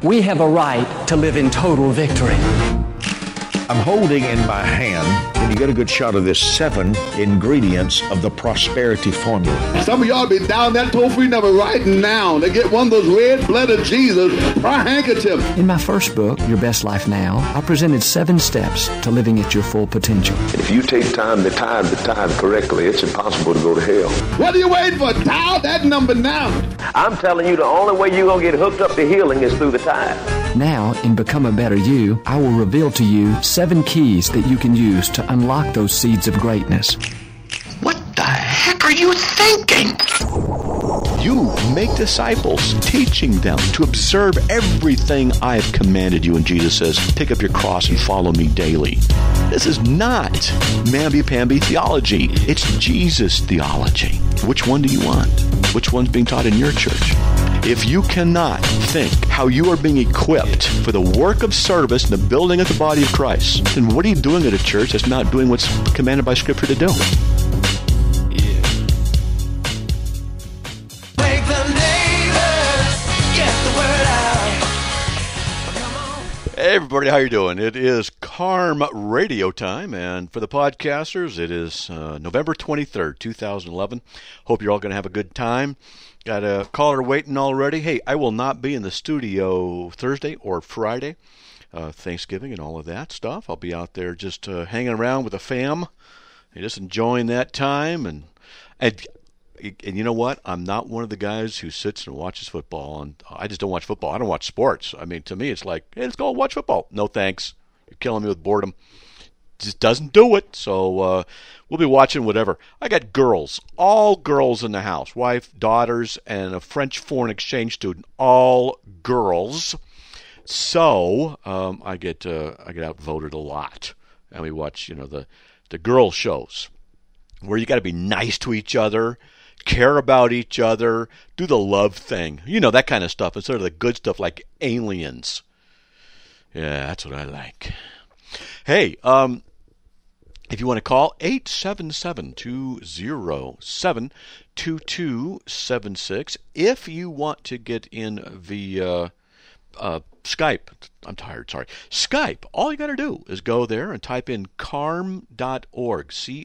we have a right to live in total victory. I'm holding in my hand, and you get a good shot of this, 7 ingredients of the prosperity formula. Some of y'all be down that toll-free number right now. They get one of those red blood of Jesus, our handkerchief. In my first book, Your Best Life Now, I presented 7 steps to living at your full potential. If you take time to tithe the tithe correctly, it's impossible to go to hell. What are you waiting for? Dial that number now. I'm telling you, the only way you're going to get hooked up to healing is through the tithe. Now, in Become a Better You, I will reveal to you 7 keys that you can use to unlock those seeds of greatness. What the heck are you thinking? You make disciples, teaching them to observe everything I have commanded you. And Jesus says, pick up your cross and follow me daily. This is not mamby-pamby theology. It's Jesus theology. Which one do you want? Which one's being taught in your church? If you cannot think how you are being equipped for the work of service and the building of the body of Christ, then what are you doing at a church that's not doing what's commanded by Scripture to do? Hey everybody, how you doing? It is Carm Radio time, and for the podcasters, it is November 23rd, 2011. Hope you're all going to have a good time. Got a caller waiting already. Hey, I will not be in the studio Thursday or Friday, Thanksgiving and all of that stuff. I'll be out there just hanging around with the fam and just enjoying that time. And you know what? I'm not one of the guys who sits and watches football. And I just don't watch football. I don't watch sports. I mean, to me, it's like, hey, let's go watch football. No thanks. You're killing me with boredom. Just doesn't do it. So we'll be watching whatever. I got girls, all girls in the house, wife, daughters, and a French foreign exchange student, all girls. So I get outvoted a lot, and we watch the girl shows where you got to be nice to each other, care about each other, do the love thing, that kind of stuff instead of the good stuff like Aliens. Yeah, that's what I like. Hey, if you want to call, 877-207-2276. If you want to get in via Skype, I'm tired, sorry. Skype, all you got to do is go there and type in carm.org,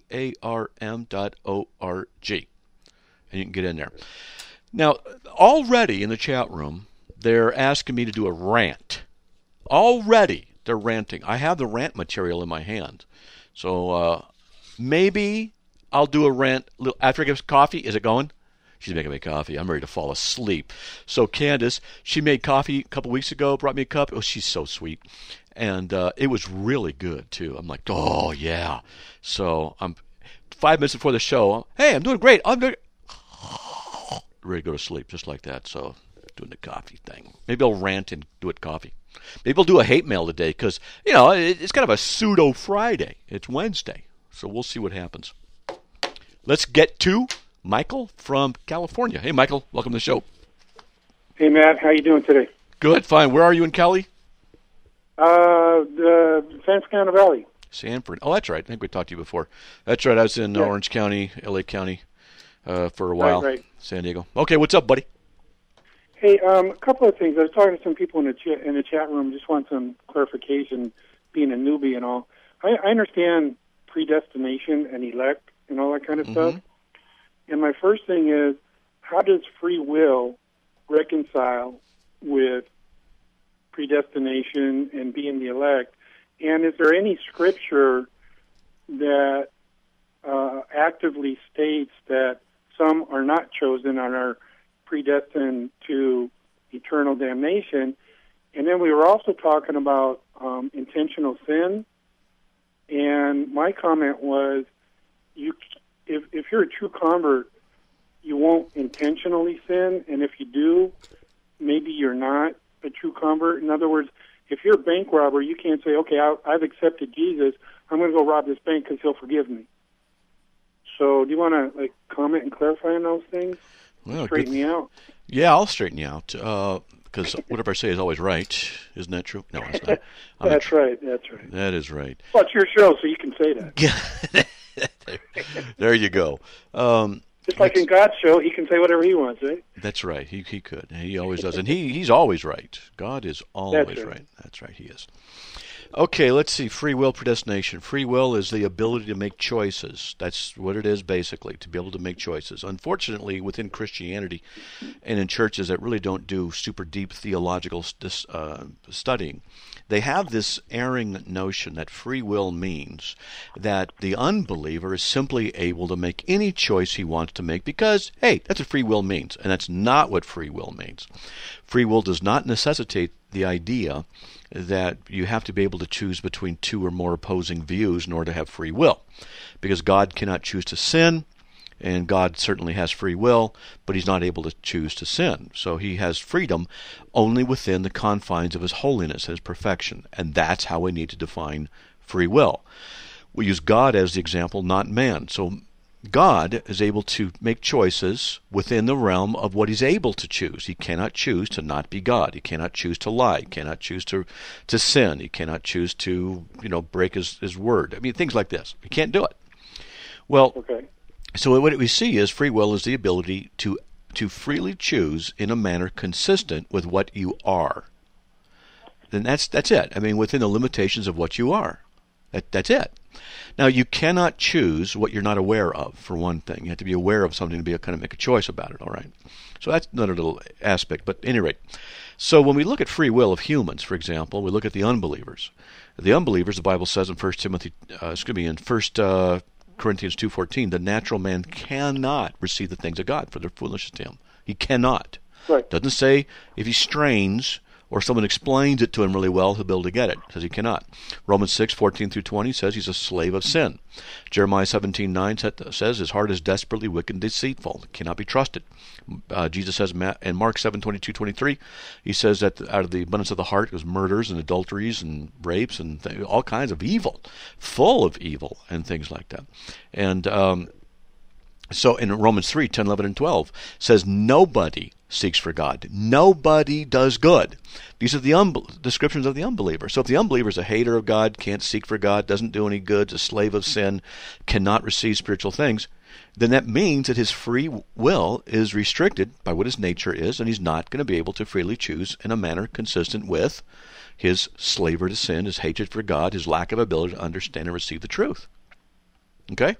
CARM.org, and you can get in there. Now, already in the chat room, they're asking me to do a rant. Already, they're ranting. I have the rant material in my hand. So maybe I'll do a rant after I get coffee. Is it going? She's making me coffee. I'm ready to fall asleep. So Candace, she made coffee a couple weeks ago, brought me a cup. Oh, she's so sweet. And it was really good, too. I'm like, oh, yeah. So I'm 5 minutes before the show. Hey, I'm doing great. I'm ready to go to sleep just like that. So doing the coffee thing. Maybe I'll rant and do it coffee. Maybe we'll do a hate mail today because, it's kind of a pseudo Friday. It's Wednesday, so we'll see what happens. Let's get to Michael from California. Hey, Michael, welcome to the show. Hey, Matt, how you doing today? Good, fine. Where are you in Cali? The San Fernando Valley. Sanford. Oh, that's right. I think we talked to you before. That's right. I was in Orange County, LA County for a while. Right. San Diego. Okay, what's up, buddy? Hey, a couple of things. I was talking to some people in the chat room. Just want some clarification, being a newbie and all. I understand predestination and elect and all that kind of stuff. And my first thing is, how does free will reconcile with predestination and being the elect? And is there any scripture that actively states that some are not chosen and are predestined to eternal damnation? And then we were also talking about intentional sin. And my comment was, if you're a true convert, you won't intentionally sin, and if you do, maybe you're not a true convert. In other words, if you're a bank robber, you can't say, okay, I've accepted Jesus, I'm going to go rob this bank because he'll forgive me. So do you want to comment and clarify on those things? Well, straighten me out. Yeah, I'll straighten you out, because whatever I say is always right. Isn't that true? No, it's not. That's right. That is right. Well, it's your show, so you can say that. There you go. Just like in God's show, he can say whatever he wants, right? That's right. He could. He always does. And he's always right. God is always That's right. That's right. He is. Okay, let's see. Free will, predestination. Free will is the ability to make choices. That's what it is, basically, to be able to make choices. Unfortunately, within Christianity and in churches that really don't do super deep theological studying, they have this erring notion that free will means that the unbeliever is simply able to make any choice he wants to make because, hey, that's what free will means. And that's not what free will means. Free will does not necessitate the idea that you have to be able to choose between two or more opposing views in order to have free will. Because God cannot choose to sin, and God certainly has free will, but he's not able to choose to sin. So he has freedom only within the confines of his holiness, his perfection. And that's how we need to define free will. We use God as the example, not man. So God is able to make choices within the realm of what he's able to choose. He cannot choose to not be God. He cannot choose to lie. He cannot choose to sin. He cannot choose to, break his word. I mean, things like this. He can't do it. Well, Okay. So what we see is free will is the ability to freely choose in a manner consistent with what you are. And that's it. I mean, within the limitations of what you are. That's it. Now, you cannot choose what you're not aware of, for one thing. You have to be aware of something to be able to kind of make a choice about it, all right? So that's another little aspect, but at any rate. So when we look at free will of humans, for example, we look at the unbelievers. The unbelievers, the Bible says in 1 Corinthians 2:14, the natural man cannot receive the things of God, for they're foolishness to him. He cannot. Right. Doesn't say if he strains or someone explains it to him really well, he'll be able to get it. It says he cannot. Romans 6:14-20 says he's a slave of sin. Jeremiah 17:9 says his heart is desperately wicked and deceitful. Cannot be trusted. Jesus says in Mark 7:22-23, he says that out of the abundance of the heart goes murders and adulteries and rapes and all kinds of evil, full of evil and things like that. And so in Romans 3:10, 11, and 12 says nobody seeks for God. Nobody does good. These are the descriptions of the unbeliever. So if the unbeliever is a hater of God, can't seek for God, doesn't do any good, is a slave of sin, cannot receive spiritual things, then that means that his free will is restricted by what his nature is, and he's not going to be able to freely choose in a manner consistent with his slavery to sin, his hatred for God, his lack of ability to understand and receive the truth. Okay?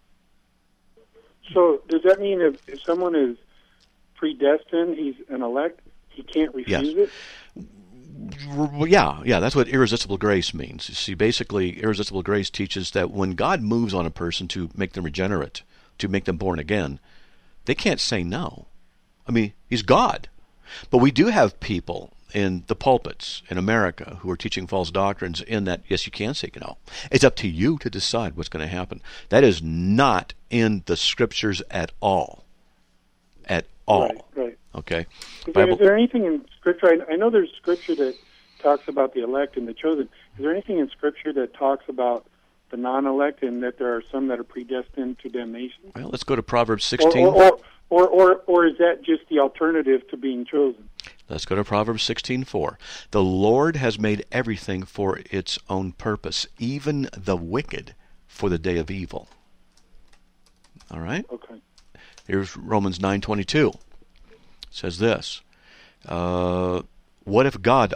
So does that mean if someone is predestined, he's an elect, he can't refuse it? Yeah, that's what irresistible grace means. You see, basically, irresistible grace teaches that when God moves on a person to make them regenerate, to make them born again, they can't say no. I mean, he's God. But we do have people in the pulpits in America who are teaching false doctrines in that, yes, you can say no. It's up to you to decide what's going to happen. That is not in the Scriptures at all. At all. Right. Okay? Is there anything in Scripture, I know there's Scripture that talks about the elect and the chosen. Is there anything in Scripture that talks about the non-elect and that there are some that are predestined to damnation? Well, let's go to Proverbs 16. Or is that just the alternative to being chosen? Let's go to Proverbs 16:4. The Lord has made everything for its own purpose, even the wicked for the day of evil. All right? Okay. Here's Romans 9:22. It says this. What if God,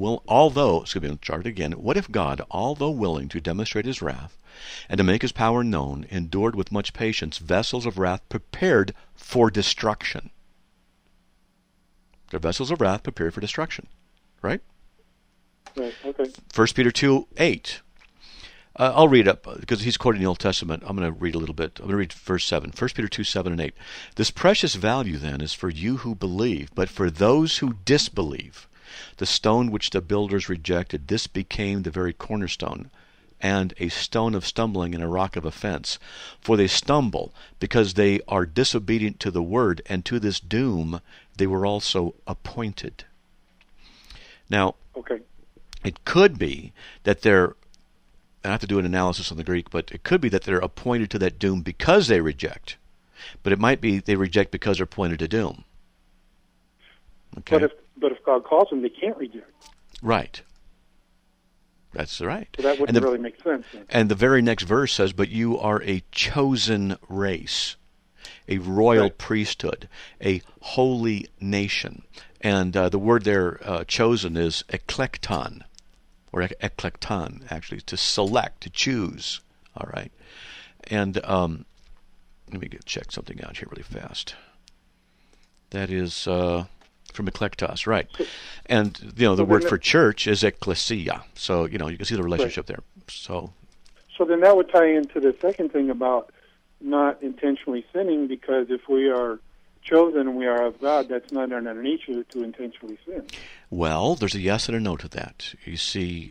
what if God, although willing to demonstrate his wrath and to make his power known, endured with much patience vessels of wrath prepared for destruction? They're vessels of wrath prepared for destruction. Right? Right, okay. 1 Peter 2:8. I'll read up because he's quoting the Old Testament. I'm going to read a little bit. I'm going to read verse 7. 1 Peter 2:7 and 8. This precious value then is for you who believe, but for those who disbelieve, the stone which the builders rejected, this became the very cornerstone, and a stone of stumbling and a rock of offense. For they stumble because they are disobedient to the word, and to this doom they were also appointed. Now, okay. It could be that I have to do an analysis on the Greek, but it could be that they're appointed to that doom because they reject. But it might be they reject because they're appointed to doom. Okay. But if God calls them, they can't reject. Right. That's right. So that wouldn't really make sense. Then. And the very next verse says, but you are a chosen race. a royal Right. priesthood, a holy nation. And the word there chosen is eklekton, or eklekton, actually, to select, to choose. All right. And let me check something out here really fast. That is from eklektos, right? And the word for church is ecclesia. So you can see the relationship there. So then that would tie into the second thing about not intentionally sinning, because if we are chosen and we are of God, that's not in our nature to intentionally sin. Well, there's a yes and a no to that. You see,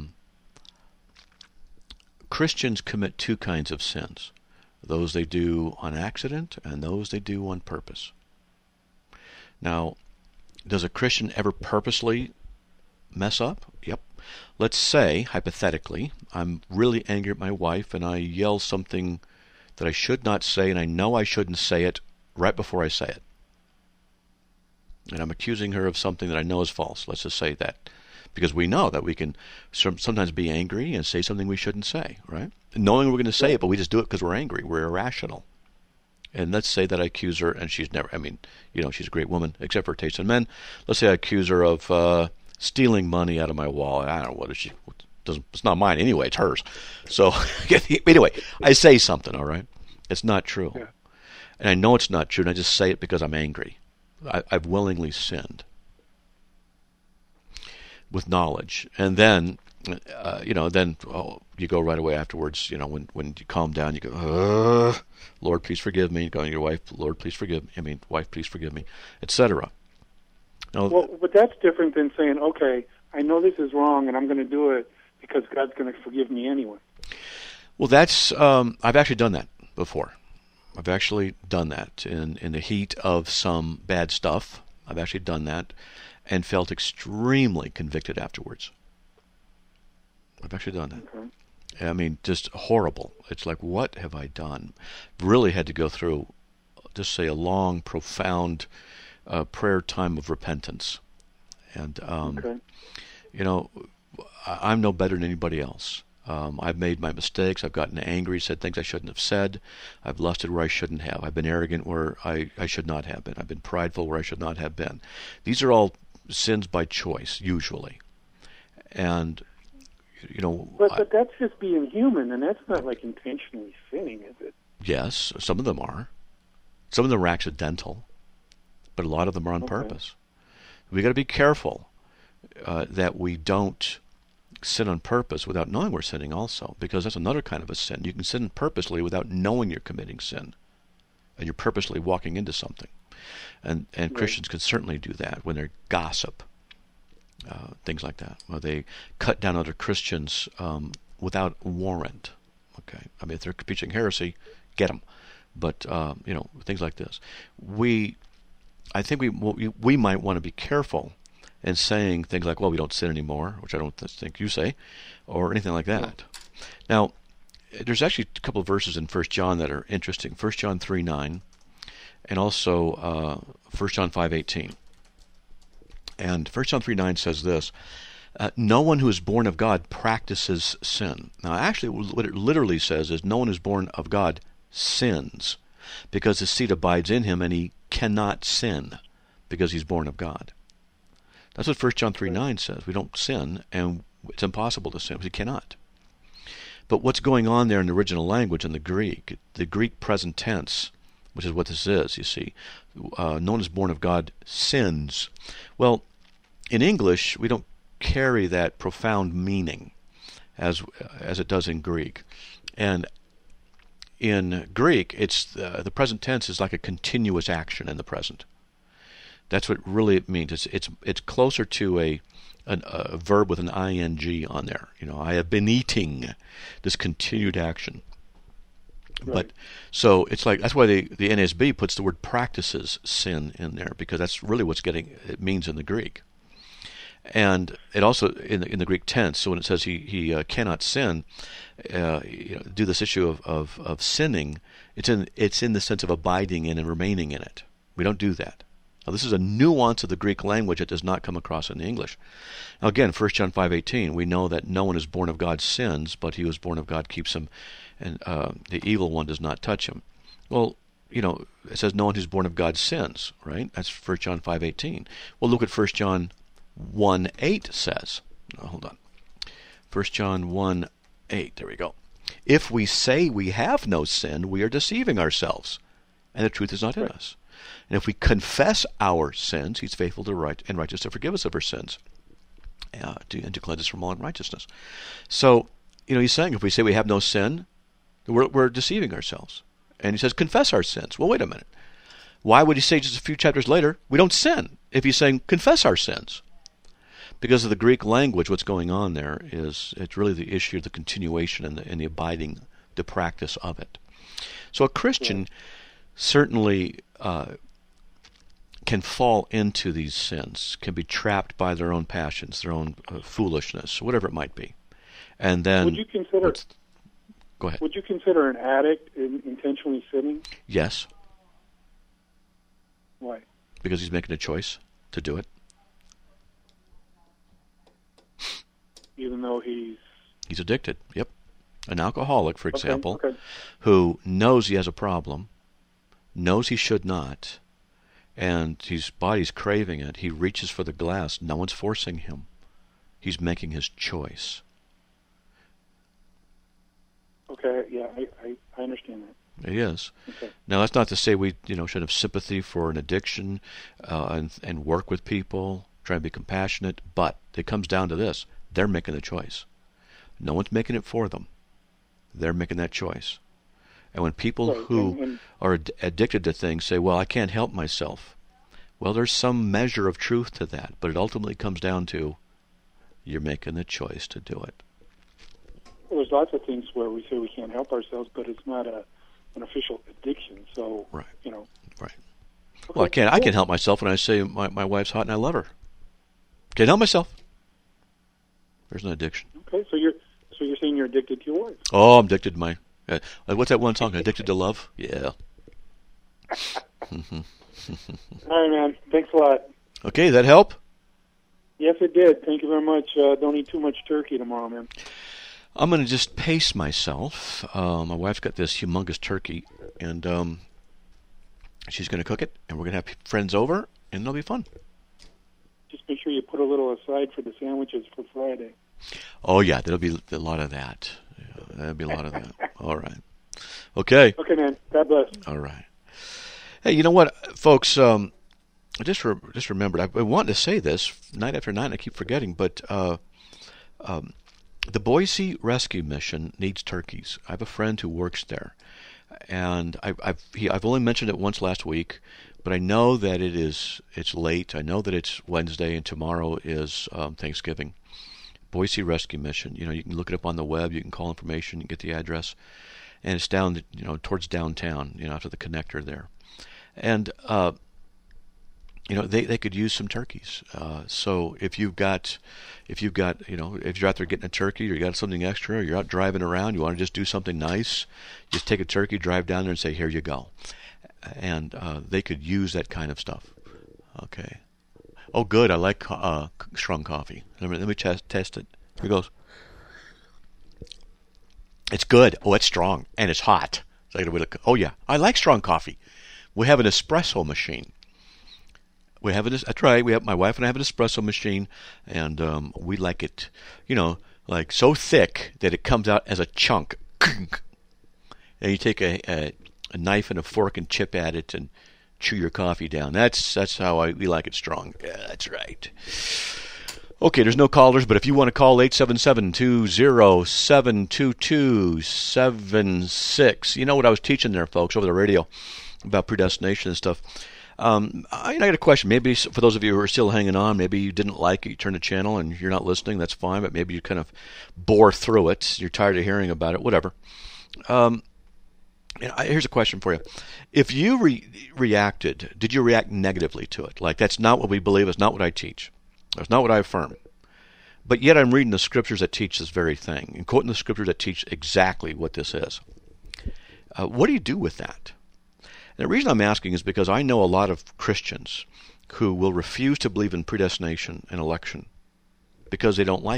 Christians commit two kinds of sins. Those they do on accident and those they do on purpose. Now, does a Christian ever purposely mess up? Yep. Let's say, hypothetically, I'm really angry at my wife and I yell something that I should not say, and I know I shouldn't say it right before I say it. And I'm accusing her of something that I know is false. Let's just say that. Because we know that we can sometimes be angry and say something we shouldn't say, right? Knowing we're going to say it, but we just do it because we're angry. We're irrational. And let's say that I accuse her, and she's never, she's a great woman, except for her taste in men. Let's say I accuse her of stealing money out of my wallet. I don't know, what is she? It's not mine anyway, it's hers. So, anyway, I say something, all right? It's not true. Yeah. And I know it's not true, and I just say it because I'm angry. I've willingly sinned with knowledge. And then, you go right away afterwards, when you calm down, you go, Lord, please forgive me. Going to your wife, Lord, please forgive me. Wife, please forgive me, etc. Well, but that's different than saying, okay, I know this is wrong, and I'm going to do it because God's going to forgive me anyway. Well, that's I've actually done that before. I've actually done that in the heat of some bad stuff. I've actually done that and felt extremely convicted afterwards. I've actually done that. Okay. Just horrible. It's like, what have I done? Really had to go through, just say, a long, profound prayer time of repentance. And, I'm no better than anybody else. I've made my mistakes. I've gotten angry, said things I shouldn't have said. I've lusted where I shouldn't have. I've been arrogant where I should not have been. I've been prideful where I should not have been. These are all sins by choice, usually. And, But that's just being human, and that's not like intentionally sinning, is it? Yes, some of them are. Some of them are accidental, but a lot of them are on purpose. We got to be careful that we don't sin on purpose without knowing we're sinning also, because that's another kind of a sin. You can sin purposely without knowing you're committing sin, and you're purposely walking into something. And Right. Christians can certainly do that when they gossip, things like that. Well, they cut down other Christians without warrant. Okay, if they're preaching heresy, get them. But things like this. I think we might want to be careful in saying things like, well, we don't sin anymore, which I don't think you say, or anything like that. Now, there's actually a couple of verses in 1 John that are interesting. 1 John 3:9, and also 1 John 5:18. And 1 John 3:9 says this, no one who is born of God practices sin. Now, actually, what it literally says is no one who is born of God sins, because his seed abides in him, and he cannot sin because he's born of God. That's what 1 John 3:9 says. We don't sin, and it's impossible to sin because we cannot. But what's going on there in the original language, in the Greek present tense, which is what this is, you see, no one is born of God sins. Well, in English, we don't carry that profound meaning as it does in Greek. And in Greek, it's the present tense is like a continuous action in the present. That's what really it means. It's closer to a verb with an ing on there. I have been eating, this continued action. Right. But so it's like, that's why the NASB puts the word practices sin in there, because that's really it means in the Greek. And it also in the Greek tense. So when it says he cannot sin, do this issue of sinning, it's in the sense of abiding in and remaining in it. We don't do that. Now, this is a nuance of the Greek language that does not come across in the English. Now, again, 1 John 5:18, we know that no one is born of God sins, but he who is born of God keeps him, and the evil one does not touch him. Well, it says no one who's born of God sins, right? That's 1 John 5:18. Well, look what 1 John 1:8 says. Oh, hold on. 1 John 1:8. There we go. If we say we have no sin, we are deceiving ourselves, and the truth is not in us. And if we confess our sins, he's faithful and righteous to forgive us of our sins and to cleanse us from all unrighteousness. So, he's saying if we say we have no sin, we're deceiving ourselves. And he says, confess our sins. Well, wait a minute. Why would he say just a few chapters later, we don't sin, if he's saying confess our sins? Because of the Greek language, what's going on there is it's really the issue of the continuation and the abiding, the practice of it. So a Christian certainly can fall into these sins, can be trapped by their own passions, their own foolishness, whatever it might be. And then... Would you consider... Go ahead. Would you consider an addict intentionally sinning? Yes. Why? Because he's making a choice to do it. Even though he's addicted. Yep. An alcoholic, for example, okay. who knows he has a problem, knows he should not, and his body's craving it. He reaches for the glass. No one's forcing him. He's making his choice. Okay, yeah, I understand that. It is. Okay. Now, that's not to say we should have sympathy for an addiction and work with people, try to be compassionate, but it comes down to this. They're making the choice. No one's making it for them. They're making that choice. And when people who are addicted to things say, well, I can't help myself, well, there's some measure of truth to that, but it ultimately comes down to you're making the choice to do it. Well, there's lots of things where we say we can't help ourselves, but it's not an official addiction. So, right. Right. Okay, well, I can help myself when I say my wife's hot and I love her. Can't help myself. There's an addiction. Okay, so you're saying you're addicted to your wife? Oh, I'm addicted to my. What's that one song? Addicted to Love? Yeah. All right, man. Thanks a lot. Okay, that help? Yes, it did. Thank you very much. Don't eat too much turkey tomorrow, man. I'm going to just pace myself. My wife's got this humongous turkey, and she's going to cook it, and we're going to have friends over, and it'll be fun. Just make sure you put a little aside for the sandwiches for Friday. Oh, yeah, there'll be a lot of that. There'll be a lot of that. All right. Okay. Okay, man. God bless. All right. Hey, you know what, folks? I just remembered. I wanted to say this night after night. I keep forgetting, but the Boise Rescue Mission needs turkeys. I have a friend who works there, and I've only mentioned it once last week, but I know that it's late. I know that it's Wednesday, and tomorrow is Thanksgiving. Boise Rescue Mission. You can look it up on the web. You can call information. You can get the address, and it's down, towards downtown. After the connector there, and they could use some turkeys. So if you're out there getting a turkey, or you got something extra, or you're out driving around, you want to just do something nice, just take a turkey, drive down there, and say, "Here you go." And they could use that kind of stuff. Okay. Oh, good. I like strong coffee. Let me test it. Here goes. It's good. Oh, it's strong and it's hot. Oh yeah, I like strong coffee. We have an espresso machine. That's right. My wife and I have an espresso machine, and we like it, like so thick that it comes out as a chunk. And you take a knife and a fork and chip at it and chew your coffee down. That's how we like it strong. Yeah, that's right. Okay, there's no callers, but if you want to call 877-207-2276. You know what I was teaching there, folks, over the radio about predestination and stuff. I got a question. Maybe for those of you who are still hanging on, maybe you didn't like it, you turned the channel and you're not listening, that's fine, but maybe you kind of bore through it. You're tired of hearing about it, whatever. Here's a question for you. If you reacted, did you react negatively to it? Like, that's not what we believe, it's not what I teach. That's not what I affirm. But yet I'm reading the scriptures that teach this very thing, and quoting the scriptures that teach exactly what this is. What do you do with that? And the reason I'm asking is because I know a lot of Christians who will refuse to believe in predestination and election because they don't like it.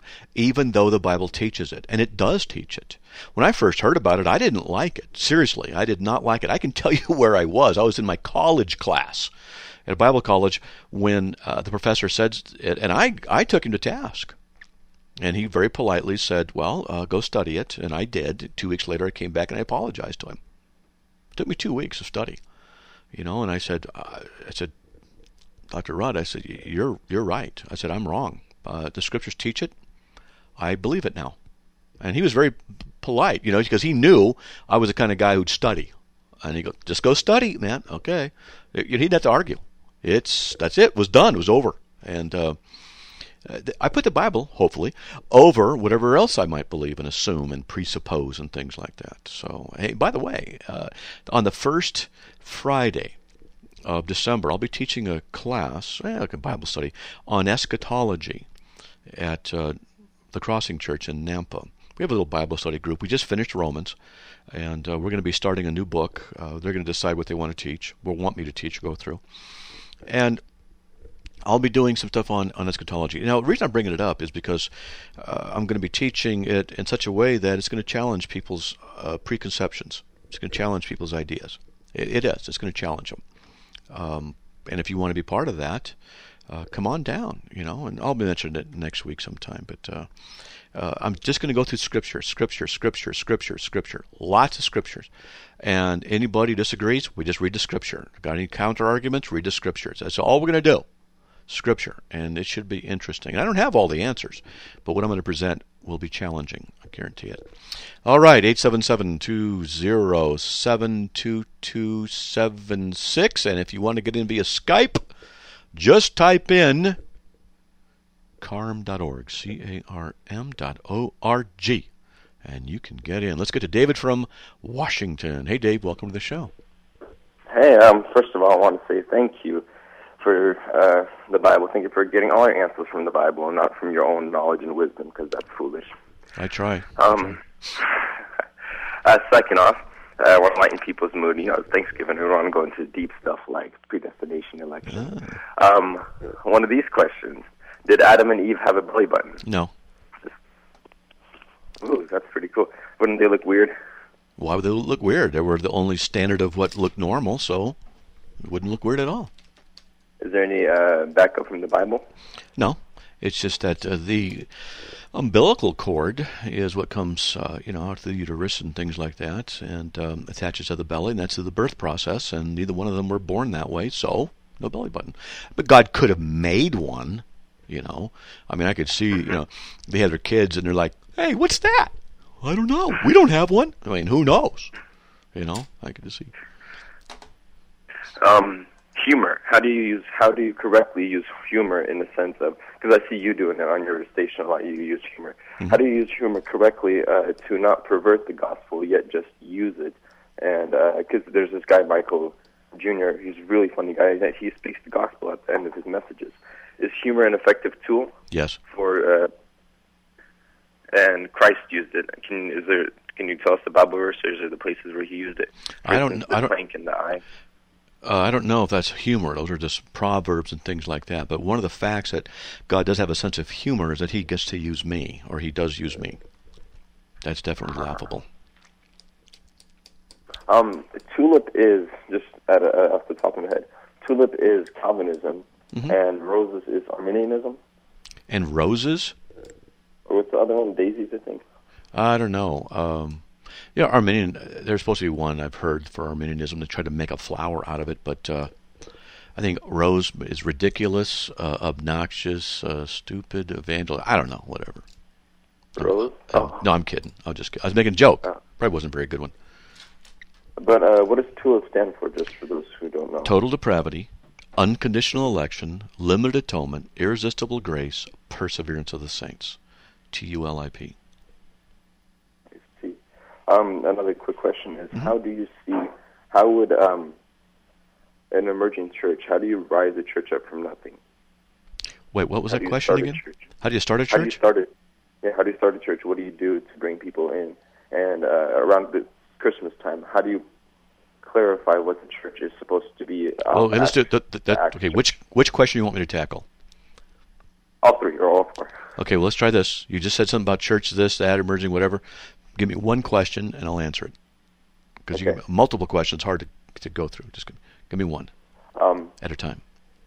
even though the Bible teaches it, and it does teach it. When I first heard about it, I didn't like it. Seriously, I did not like it. I can tell you where I was. I was in my college class at a Bible college when the professor said it, and I took him to task. And he very politely said, well, go study it, and I did. 2 weeks later, I came back and I apologized to him. It took me 2 weeks of study, and I said, Dr. Rudd, I said, you're right. I said, I'm wrong. The Scriptures teach it. I believe it now. And he was very polite, because he knew I was the kind of guy who'd study. And he goes, just go study, man. Okay. You didn't have to argue. That's it. It was done. It was over. And I put the Bible, hopefully, over whatever else I might believe and assume and presuppose and things like that. So, hey, by the way, on the first Friday of December, I'll be teaching a class, like a Bible study, on eschatology at the Crossing Church in Nampa. We have a little Bible study group. We just finished Romans, and we're going to be starting a new book. They're going to decide what they want to teach, or want me to teach, go through. And I'll be doing some stuff on eschatology. Now, the reason I'm bringing it up is because I'm going to be teaching it in such a way that it's going to challenge people's preconceptions. It's going to challenge people's ideas. It is. It's going to challenge them. And if you want to be part of that, come on down, and I'll be mentioning it next week sometime. But I'm just going to go through Scripture. Lots of Scriptures. And anybody disagrees, we just read the Scripture. Got any counter arguments? Read the Scriptures. That's all we're going to do. Scripture, and it should be interesting. And I don't have all the answers, but what I'm going to present will be challenging. I guarantee it. All right, 877-207-2276, and if you want to get in via Skype, just type in carm.org, CARM.org, and you can get in. Let's get to David from Washington. Hey, Dave, welcome to the show. Hey, first of all, I want to say thank you for the Bible. Thank you for getting all your answers from the Bible and not from your own knowledge and wisdom, because that's foolish. I try. Second off, I want to lighten people's mood. It's Thanksgiving. We want to go into deep stuff like predestination, election. One of these questions: did Adam and Eve have a belly button? No. Ooh, that's pretty cool. Wouldn't they look weird? Why would they look weird? They were the only standard of what looked normal, so it wouldn't look weird at all. Is there any backup from the Bible? No. It's just that the umbilical cord is what comes, out of the uterus and things like that, and attaches to the belly, and that's the birth process, and neither one of them were born that way, so no belly button. But God could have made one, I mean, I could see, they had their kids, and they're like, hey, what's that? I don't know. We don't have one. I mean, who knows? I could just see. Humor. How do you correctly use humor in the sense of, because I see you doing it on your station a lot, you use humor. Mm-hmm. How do you use humor correctly to not pervert the gospel, yet just use it? And because there's this guy, Michael Jr., he's a really funny guy, that he speaks the gospel at the end of his messages. Is humor an effective tool? Yes. And Christ used it. Can you tell us the Bible verse, or is there the places where he used it? I don't. Plank in the eye. I don't know if that's humor. Those are just proverbs and things like that. But one of the facts that God does have a sense of humor is that he gets to use me, or he does use me. That's definitely laughable. Tulip is, just off the top of my head, tulip is Calvinism, mm-hmm. and roses is Arminianism. And roses? Or what's the other one? Daisies, I think. I don't know. Arminian, there's supposed to be one I've heard for Arminianism that tried to make a flower out of it, but I think rose is ridiculous, obnoxious, stupid, evangelist. I don't know, whatever. Rose? No, I'm kidding. I was making a joke. Probably wasn't a very good one. But what does TULIP stand for, just for those who don't know? Total depravity, unconditional election, limited atonement, irresistible grace, perseverance of the saints. TULIP. Another quick question is, mm-hmm. how would an emerging church, how do you rise a church up from nothing? Wait, what was that question again? How do you start a church? How do you start a church? What do you do to bring people in? And around the Christmas time, how do you clarify what the church is supposed to be? Let's do okay, which question do you want me to tackle? All three or all four. Okay, well, let's try this. You just said something about church, this, that, emerging, whatever. Give me one question, and I'll answer it. Because you have multiple questions, hard to go through. Just give me one at a time.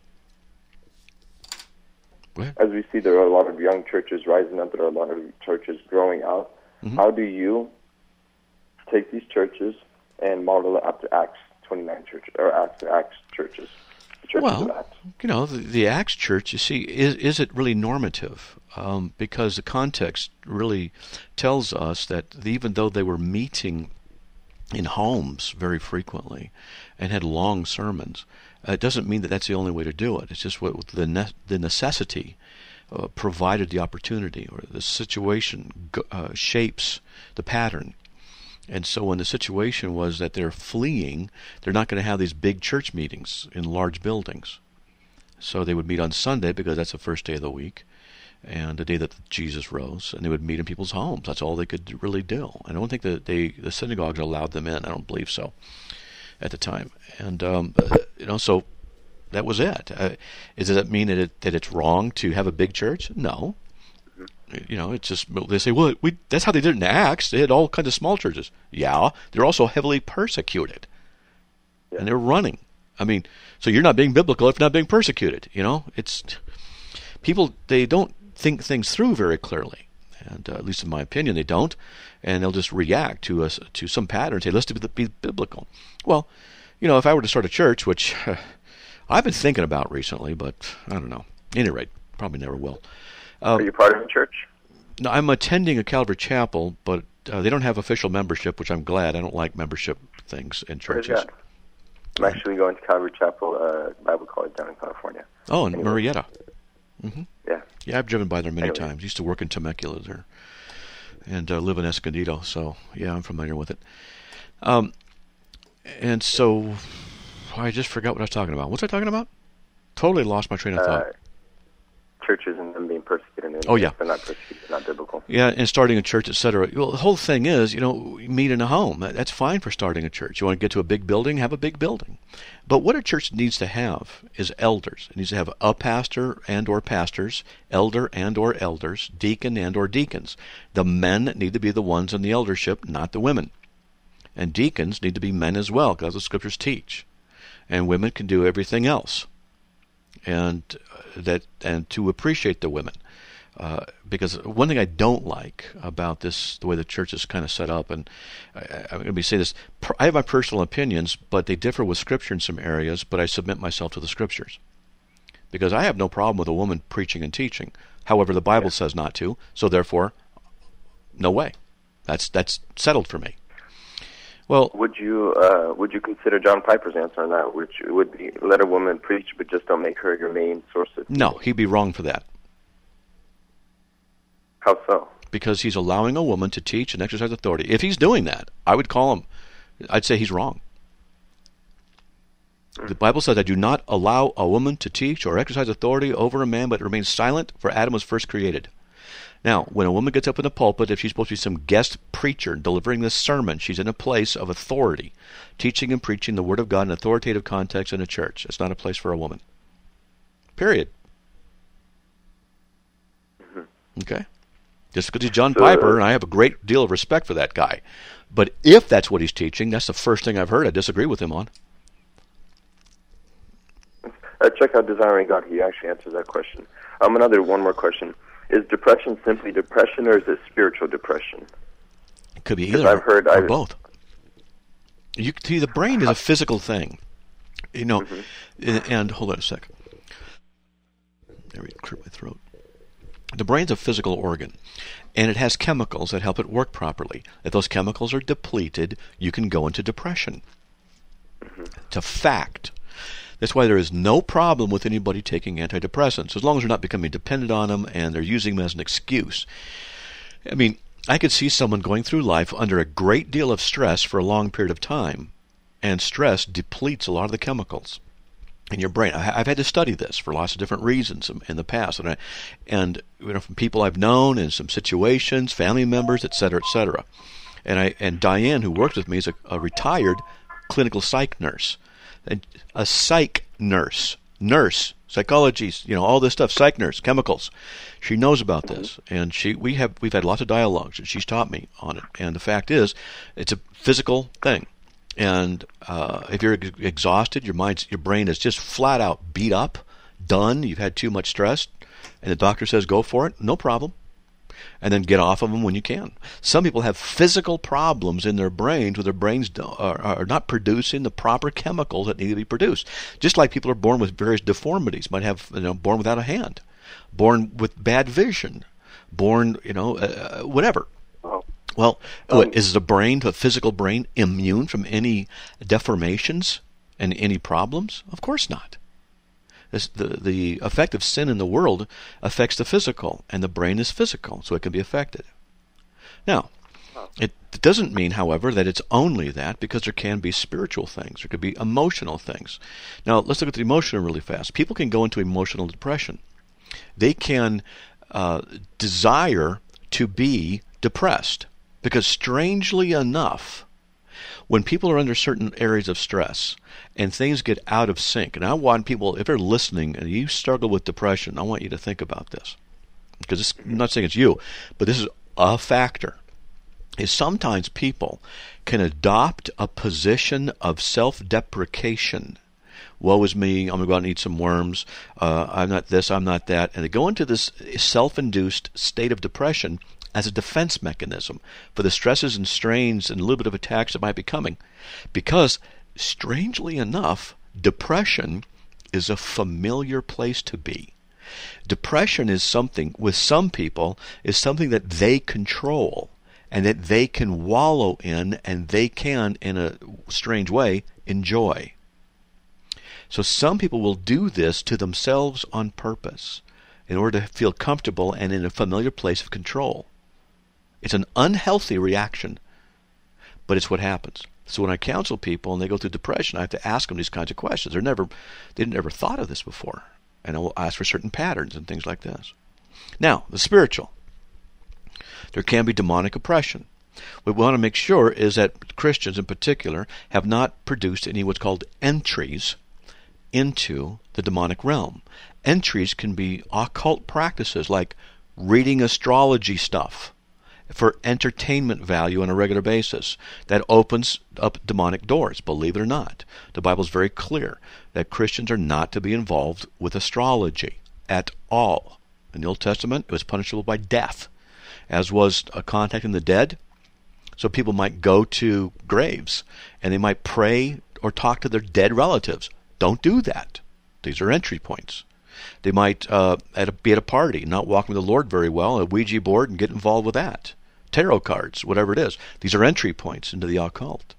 Go ahead. As we see, there are a lot of young churches rising up. There are a lot of churches growing out. Mm-hmm. How do you take these churches and model it after Acts 29 churches, or Acts churches? Well, the Acts church, you see, is it really normative? Because the context really tells us that even though they were meeting in homes very frequently and had long sermons, it doesn't mean that that's the only way to do it. It's just what the necessity provided the opportunity, or the situation shapes the pattern. And so when the situation was that they're fleeing, they're not going to have these big church meetings in large buildings. So they would meet on Sunday because that's the first day of the week and the day that Jesus rose, and they would meet in people's homes. That's all they could really do. I don't think that the synagogues allowed them in. I don't believe so at the time. And, so that was it. Does that mean that it's wrong to have a big church? No. It's just, they say, well, that's how they did it in Acts. They had all kinds of small churches. Yeah, they're also heavily persecuted. Yeah. And they're running. I mean, so you're not being biblical if you're not being persecuted. It's people, they don't think things through very clearly. And at least in my opinion, they don't. And they'll just react to some pattern and say, let's be biblical. Well, if I were to start a church, which I've been thinking about recently, but I don't know. At any rate, probably never will. Are you part of a church? No, I'm attending a Calvary Chapel, but they don't have official membership, which I'm glad. I don't like membership things in churches. Where's that? I'm actually going to Calvary Chapel Bible College down in California. Oh, in Murrieta. Mm-hmm. Yeah. Yeah, I've driven by there many times. Used to work in Temecula there and live in Escondido, so yeah, I'm familiar with it. And so I just forgot what I was talking about. What was I talking about? Totally lost my train of thought. Churches and them being persecuted. Oh, yeah. They're not persecuted, not biblical. Yeah, and starting a church, etc. Well, the whole thing is, meet in a home. That's fine for starting a church. You want to get to a big building, have a big building. But what a church needs to have is elders. It needs to have a pastor and or pastors, elder and or elders, deacon and or deacons. The men need to be the ones in the eldership, not the women. And deacons need to be men as well, because the scriptures teach. And women can do everything else. And to appreciate the women, because one thing I don't like about this, the way the church is kind of set up, and I'm going to be saying this, I have my personal opinions, but they differ with Scripture in some areas. But I submit myself to the Scriptures, because I have no problem with a woman preaching and teaching. However, the Bible says not to, so therefore, no way. That's settled for me. Well, would you consider John Piper's answer on that, which would be let a woman preach, but just don't make her your main source of teaching? No, he'd be wrong for that. How so? Because he's allowing a woman to teach and exercise authority. If he's doing that, I'd say he's wrong. The Bible says, I do not allow a woman to teach or exercise authority over a man, but remain silent, for Adam was first created. Now, when a woman gets up in the pulpit, if she's supposed to be some guest preacher delivering this sermon, she's in a place of authority, teaching and preaching the Word of God in an authoritative context in a church. It's not a place for a woman. Period. Mm-hmm. Okay? Just because he's John Piper, and I have a great deal of respect for that guy. But if that's what he's teaching, that's the first thing I've heard I disagree with him on. Check out Desiring God. He actually answers that question. One more question. Is depression simply depression, or is it spiritual depression? It could be either or both. You see, the brain is a physical thing. And hold on a sec. There we clear my throat. The brain's a physical organ, and it has chemicals that help it work properly. If those chemicals are depleted, you can go into depression. It's a fact. That's why there is no problem with anybody taking antidepressants, as long as they're not becoming dependent on them and they're using them as an excuse. I mean, I could see someone going through life under a great deal of stress for a long period of time, and stress depletes a lot of the chemicals in your brain. I've had to study this for lots of different reasons in the past, and from people I've known in some situations, family members, etc., etc. And Diane, who worked with me, is a retired clinical psych nurse. A psych nurse, nurse, psychology, all this stuff, psych nurse, chemicals. She knows about this, and we've had lots of dialogues, and she's taught me on it. And the fact is, it's a physical thing. And if you're exhausted, your brain is just flat out beat up, done, you've had too much stress, and the doctor says go for it, no problem. And then get off of them when you can. Some people have physical problems in their brains where their brains are not producing the proper chemicals that need to be produced. Just like people are born with various deformities, might have, born without a hand, born with bad vision, born, whatever. Well, is the physical brain immune from any deformations and any problems? Of course not. The effect of sin in the world affects the physical, and the brain is physical, so it can be affected. Now, it doesn't mean, however, that it's only that, because there can be spiritual things. There could be emotional things. Now, let's look at the emotional really fast. People can go into emotional depression. They can desire to be depressed, because strangely enough, when people are under certain areas of stress and things get out of sync, and I want people, if they're listening and you struggle with depression, I want you to think about this. Because I'm not saying it's you, but this is a factor. Is sometimes people can adopt a position of self-deprecation. Woe is me, I'm going to go out and eat some worms, I'm not this, I'm not that. And they go into this self-induced state of depression as a defense mechanism for the stresses and strains and a little bit of attacks that might be coming. Because, strangely enough, depression is a familiar place to be. Depression is something, with some people, is something that they control and that they can wallow in, and they can, in a strange way, enjoy. So some people will do this to themselves on purpose in order to feel comfortable and in a familiar place of control. It's an unhealthy reaction, but it's what happens. So when I counsel people and they go through depression, I have to ask them these kinds of questions. They'd never thought of this before. And I will ask for certain patterns and things like this. Now, the spiritual. There can be demonic oppression. What we want to make sure is that Christians in particular have not produced any what's called entries into the demonic realm. Entries can be occult practices like reading astrology stuff for entertainment value on a regular basis. That opens up demonic doors, believe it or not. The Bible is very clear that Christians are not to be involved with astrology at all. In the Old Testament, it was punishable by death, as was contacting the dead. So people might go to graves and they might pray or talk to their dead relatives. Don't do that. These are entry points. They might be at a party, not walking with the Lord very well, a Ouija board, and get involved with that. Tarot cards, whatever it is. These are entry points into the occult.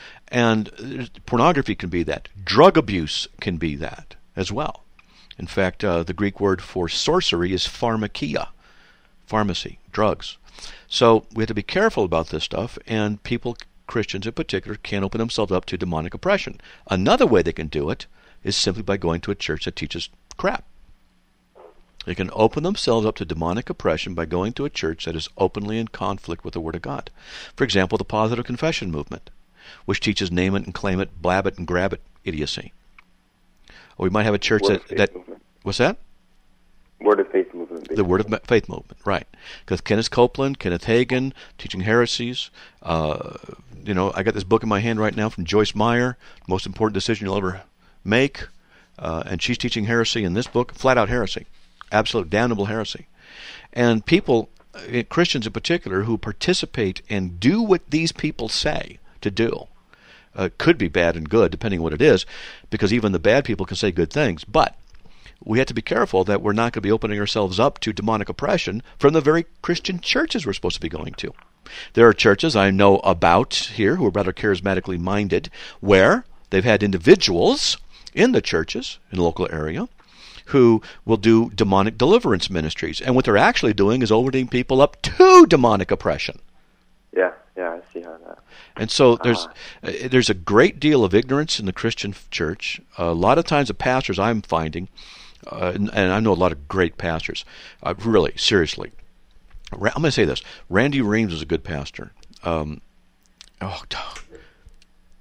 And pornography can be that. Drug abuse can be that as well. In fact, the Greek word for sorcery is pharmakia, pharmacy, drugs. So we have to be careful about this stuff, and people, Christians in particular, can open themselves up to demonic oppression. Another way they can do it is simply by going to a church that teaches crap. They can open themselves up to demonic oppression by going to a church that is openly in conflict with the Word of God. For example, the Positive Confession Movement, which teaches name it and claim it, blab it and grab it idiocy. Or we might have a church that what's that? Word of Faith Movement. Basically. The Word of Faith Movement, right. Because Kenneth Copeland, Kenneth Hagin, teaching heresies. I got this book in my hand right now from Joyce Meyer, Most Important Decision You'll Ever Make. And she's teaching heresy in this book, flat out heresy. Absolute damnable heresy. And people, Christians in particular, who participate and do what these people say to do, could be bad and good, depending on what it is, because even the bad people can say good things. But we have to be careful that we're not going to be opening ourselves up to demonic oppression from the very Christian churches we're supposed to be going to. There are churches I know about here who are rather charismatically minded, where they've had individuals in the churches, in the local area, who will do demonic deliverance ministries. And what they're actually doing is opening people up to demonic oppression. Yeah, I see how that. And so there's a great deal of ignorance in the Christian church. A lot of times the pastors I'm finding, and I know a lot of great pastors, really, seriously. I'm going to say this. Randy Reams is a good pastor.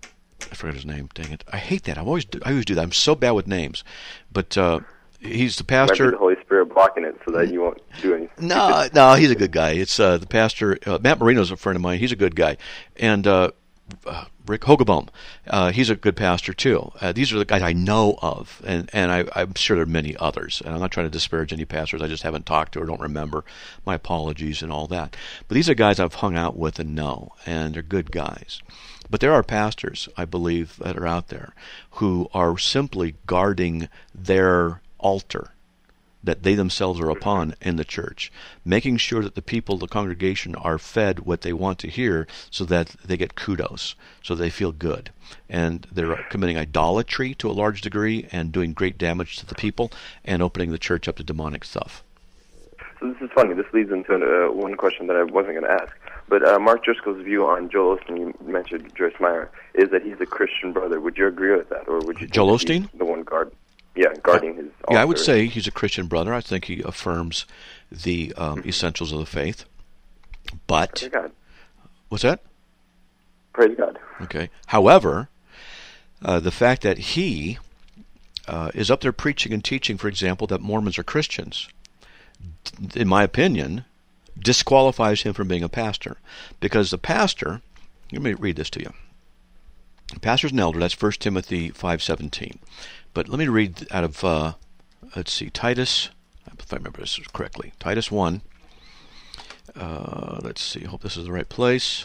forgot his name. Dang it! I hate that. I always do that. I'm so bad with names. But he's the pastor. Might be the Holy Spirit blocking it so that you won't do anything. No, he's a good guy. It's the pastor. Matt Marino's a friend of mine. He's a good guy. And Rick Hogaboam, he's a good pastor too. These are the guys I know of, and I'm sure there are many others. And I'm not trying to disparage any pastors I just haven't talked to or don't remember. My apologies and all that. But these are guys I've hung out with and know, and they're good guys. But there are pastors, I believe, that are out there who are simply guarding their altar that they themselves are upon in the church, making sure that the people, the congregation, are fed what they want to hear so that they get kudos, so they feel good. And they're committing idolatry to a large degree and doing great damage to the people and opening the church up to demonic stuff. So this is funny. This leads into one question that I wasn't going to ask. But Mark Driscoll's view on Joel Osteen, you mentioned Joyce Meyer, is that he's a Christian brother. Would you agree with that? Or would you Joel Osteen? The one guarding his altar? Yeah, I would say he's a Christian brother. I think he affirms the essentials of the faith. But praise God. What's that? Praise God. Okay. However, the fact that he is up there preaching and teaching, for example, that Mormons are Christians, in my opinion, disqualifies him from being a pastor. Because the pastor, let me read this to you. The pastor's an elder, that's 1 Timothy 5:17. But let me read out of, let's see, Titus, if I remember this correctly, Titus 1. Let's see, hope this is the right place.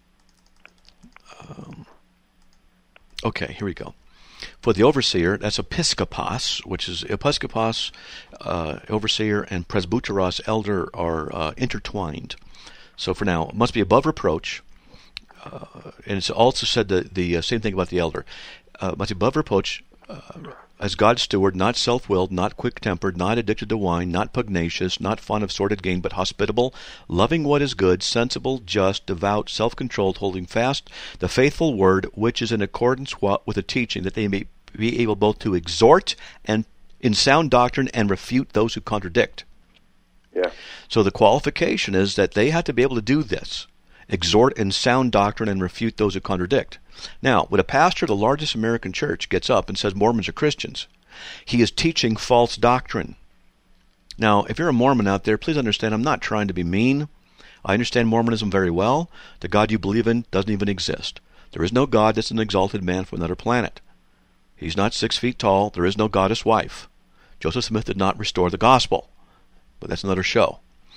Okay, here we go. For the overseer, that's episkopos, which is episkopos, overseer, and presbyteros, elder, are intertwined. So for now, it must be above reproach. And it's also said the same thing about the elder. Must be above reproach, as God's steward, not self-willed, not quick-tempered, not addicted to wine, not pugnacious, not fond of sordid gain, but hospitable, loving what is good, sensible, just, devout, self-controlled, holding fast the faithful word, which is in accordance with the teaching, that they may be able both to exhort and in sound doctrine and refute those who contradict. Yeah. So the qualification is that they have to be able to do this. Exhort in sound doctrine and refute those who contradict. Now, when a pastor of the largest American church gets up and says Mormons are Christians, he is teaching false doctrine. Now, if you're a Mormon out there, please understand I'm not trying to be mean. I understand Mormonism very well. The God you believe in doesn't even exist. There is no God that's an exalted man from another planet. He's not 6 feet tall. There is no goddess wife. Joseph Smith did not restore the gospel. But that's another show.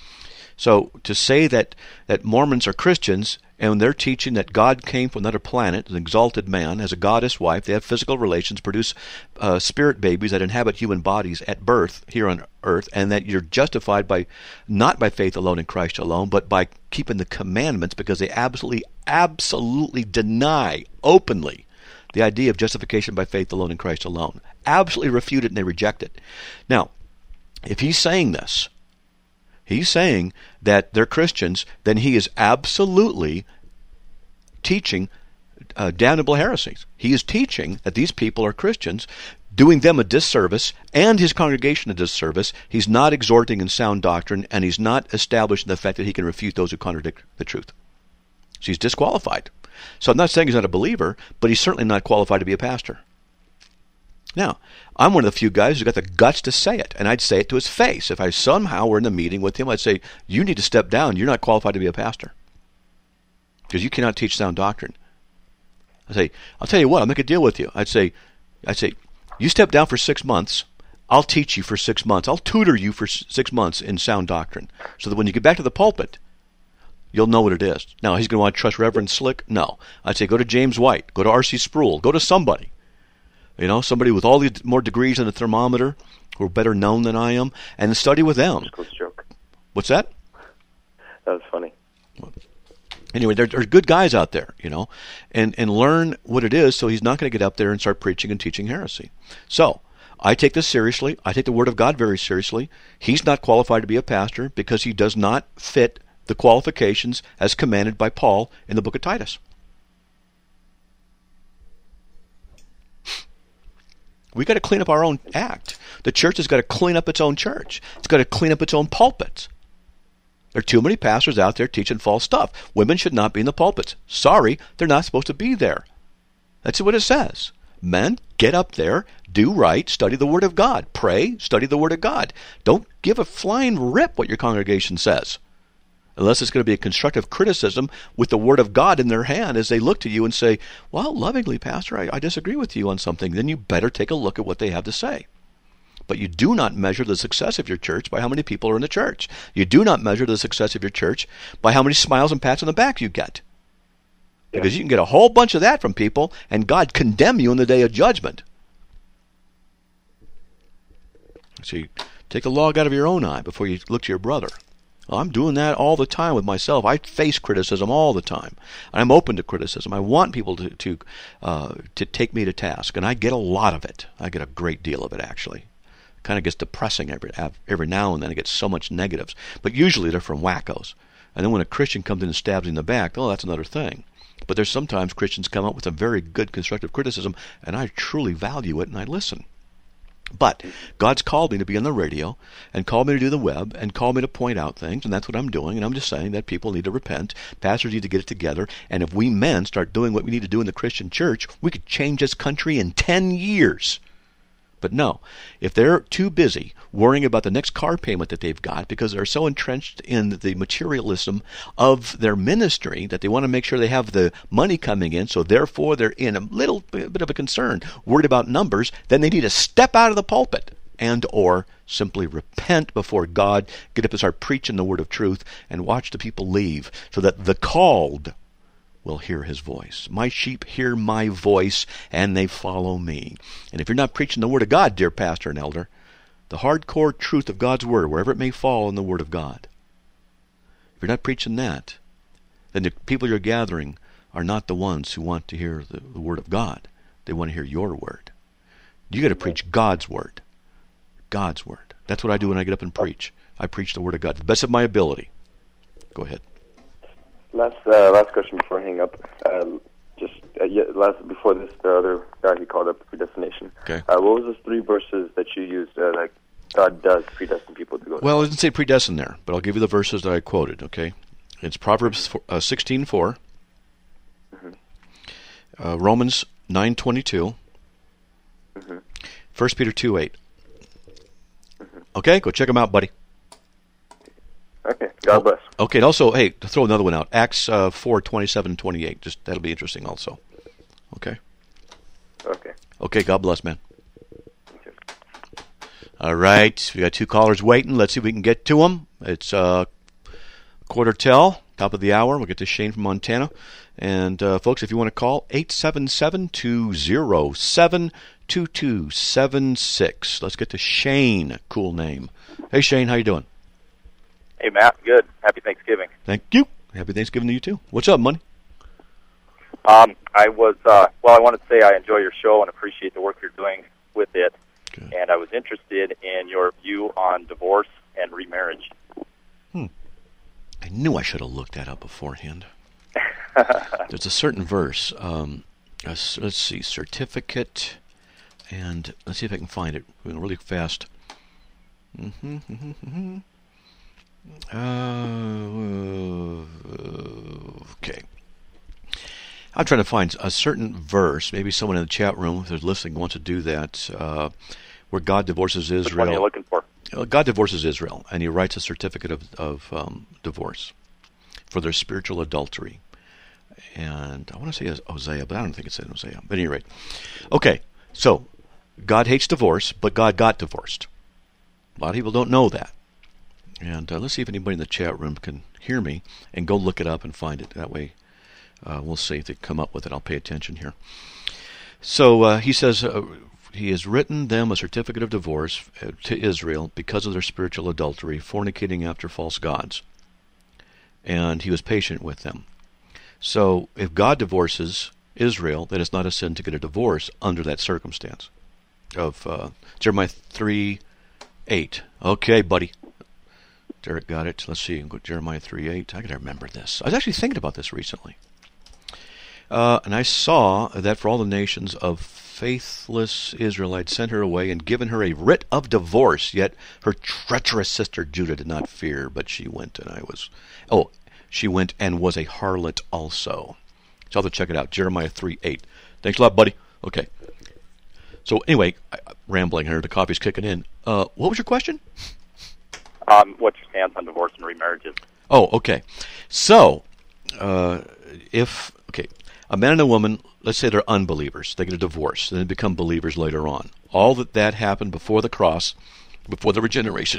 So to say that Mormons are Christians and they're teaching that God came from another planet, an exalted man, has a goddess wife, they have physical relations, produce spirit babies that inhabit human bodies at birth here on earth, and that you're justified by not by faith alone in Christ alone, but by keeping the commandments, because they absolutely deny openly the idea of justification by faith alone in Christ alone. Absolutely refute it and they reject it. Now, if he's saying this, he's saying that they're Christians, then he is absolutely teaching damnable heresies. He is teaching that these people are Christians, doing them a disservice and his congregation a disservice. He's not exhorting in sound doctrine, and he's not establishing the fact that he can refute those who contradict the truth. So he's disqualified. So I'm not saying he's not a believer, but he's certainly not qualified to be a pastor. Now, I'm one of the few guys who's got the guts to say it, and I'd say it to his face. If I somehow were in a meeting with him, I'd say, you need to step down. You're not qualified to be a pastor because you cannot teach sound doctrine. I'd say, I'll tell you what, I'll make a deal with you. I'd say, you step down for 6 months. I'll teach you for 6 months. I'll tutor you for 6 months in sound doctrine so that when you get back to the pulpit, you'll know what it is. Now, he's going to want to trust Reverend Slick? No. I'd say go to James White. Go to R.C. Sproul. Go to somebody. You know, somebody with all these more degrees than a thermometer, who are better known than I am, and study with them. Joke. What's that? That was funny. Anyway, there are good guys out there, you know, and learn what it is so he's not going to get up there and start preaching and teaching heresy. So, I take this seriously. I take the Word of God very seriously. He's not qualified to be a pastor because he does not fit the qualifications as commanded by Paul in the book of Titus. We got to clean up our own act. The church has got to clean up its own church. It's got to clean up its own pulpits. There are too many pastors out there teaching false stuff. Women should not be in the pulpits. Sorry, they're not supposed to be there. That's what it says. Men, get up there, do right, study the Word of God. Pray, study the Word of God. Don't give a flying rip what your congregation says, unless it's going to be a constructive criticism with the Word of God in their hand as they look to you and say, well, lovingly, Pastor, I disagree with you on something. Then you better take a look at what they have to say. But you do not measure the success of your church by how many people are in the church. You do not measure the success of your church by how many smiles and pats on the back you get. Because you can get a whole bunch of that from people, and God condemn you in the day of judgment. So you take a log out of your own eye before you look to your brother. Well, I'm doing that all the time with myself. I face criticism all the time. I'm open to criticism. I want people to take me to task, and I get a lot of it. I get a great deal of it, actually. It kind of gets depressing every now and then. It gets so much negatives. But usually they're from wackos. And then when a Christian comes in and stabs you in the back, oh, that's another thing. But there's sometimes Christians come up with a very good constructive criticism, and I truly value it, and I listen. But God's called me to be on the radio, and called me to do the web, and called me to point out things, and that's what I'm doing. And I'm just saying that people need to repent, pastors need to get it together, and if we men start doing what we need to do in the Christian church, we could change this country in 10 years. But no, if they're too busy worrying about the next car payment that they've got because they're so entrenched in the materialism of their ministry that they want to make sure they have the money coming in, so therefore they're in a little bit of a concern, worried about numbers, then they need to step out of the pulpit and or simply repent before God, get up and start preaching the word of truth, and watch the people leave so that the called will hear his voice. My sheep hear my voice, and they follow me. And if you're not preaching the word of God, dear pastor and elder, the hardcore truth of God's word, wherever it may fall in the word of God, if you're not preaching that, then the people you're gathering are not the ones who want to hear the word of God. They want to hear your word. You got to preach God's word. God's word. That's what I do when I get up and preach. I preach the word of God to the best of my ability. Go ahead. Last question before I hang up. Before this, the other guy he called up predestination. Okay. What was those 3 verses that you used that God does predestine people to go to? Well, it didn't say predestine there, but I'll give you the verses that I quoted, okay? It's Proverbs 16:4, Romans 9:22, 1 Peter 2:8. Okay, go check them out, buddy. Okay, God bless. Okay, and also, hey, to throw another one out, Acts 4:27-28. Just that'll be interesting also. Okay. Okay, God bless, man. Okay. All right, we got 2 callers waiting. Let's see if we can get to them. It's 1:15, top of the hour. We'll get to Shane from Montana. And folks, if you want to call, 877-207-2276. Let's get to Shane. Cool name. Hey, Shane, how you doing? Hey, Matt. Good. Happy Thanksgiving. Thank you. Happy Thanksgiving to you, too. What's up, money? I wanted to say I enjoy your show and appreciate the work you're doing with it. Good. And I was interested in your view on divorce and remarriage. I knew I should have looked that up beforehand. There's a certain verse. Let's see, certificate, and let's see if I can find it really fast. Okay. I'm trying to find a certain verse. Maybe someone in the chat room, if they're listening, wants to do that, where God divorces Israel. Which one are you looking for? God divorces Israel, and he writes a certificate of divorce for their spiritual adultery. And I want to say it's Hosea, but I don't think it's in Hosea. But at any rate. Okay, so God hates divorce, but God got divorced. A lot of people don't know that. And let's see if anybody in the chat room can hear me and go look it up and find it. That way we'll see if they come up with it. I'll pay attention here. So he says he has written them a certificate of divorce to Israel because of their spiritual adultery, fornicating after false gods. And he was patient with them. So if God divorces Israel, then it's not a sin to get a divorce under that circumstance. Of Jeremiah 3:8. Okay, buddy. Derek got it. Let's see. Jeremiah 3:8. I got to remember this. I was actually thinking about this recently. And I saw that for all the nations of faithless Israel I'd sent her away and given her a writ of divorce, yet her treacherous sister Judah did not fear, but she went and was a harlot also. So I'll have to check it out. Jeremiah 3:8. Thanks a lot, buddy. Okay. So anyway, rambling here. The coffee's kicking in. What was your question? What's your stance on divorce and remarriages? Oh, okay. So, if a man and a woman, let's say they're unbelievers, they get a divorce, then they become believers later on. All that happened before the cross, before the regeneration,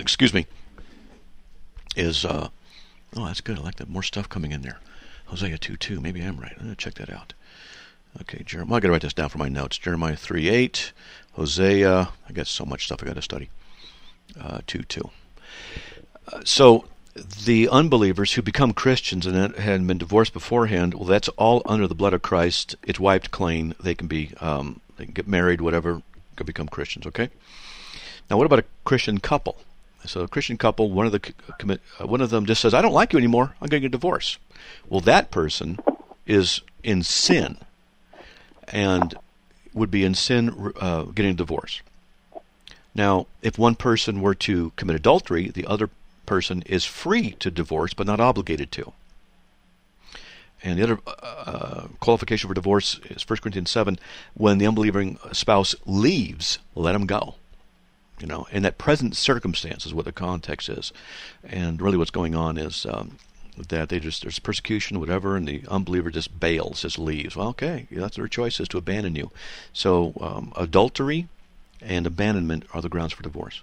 is that's good. I like that. More stuff coming in there. Hosea 2:2. Maybe I'm right. I'm going to check that out. Okay, Jeremiah. I got to write this down for my notes. Jeremiah 3:8. Hosea. I got so much stuff I got to study. 2:2. So the unbelievers who become Christians and had been divorced beforehand, well, that's all under the blood of Christ. It's wiped clean. They can be, they can get married, whatever, can become Christians. Okay. Now, what about a Christian couple? So a Christian couple, one of them just says, "I don't like you anymore. I'm going to get a divorce." Well, that person is in sin, and would be in sin getting a divorce. Now, if one person were to commit adultery, the other person is free to divorce, but not obligated to. And the other qualification for divorce is 1 Corinthians 7, when the unbelieving spouse leaves, let him go. And that present circumstance is what the context is. And really what's going on is that there's persecution, whatever, and the unbeliever just bails, just leaves. Well, okay, that's their choice, is to abandon you. So adultery and abandonment are the grounds for divorce.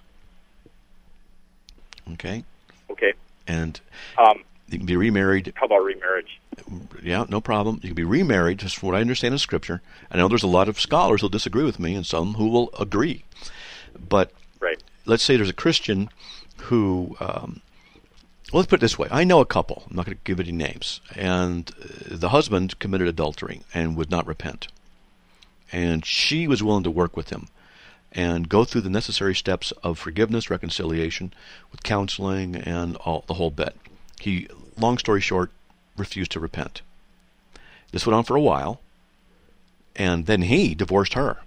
Okay? Okay. And you can be remarried. How about remarriage? Yeah, no problem. You can be remarried, just from what I understand in Scripture. I know there's a lot of scholars who disagree with me and some who will agree. But right. Let's say there's a Christian who, let's put it this way. I know a couple. I'm not going to give any names. And the husband committed adultery and would not repent. And she was willing to work with him and go through the necessary steps of forgiveness, reconciliation, with counseling, and the whole bit. He, long story short, refused to repent. This went on for a while, and then he divorced her.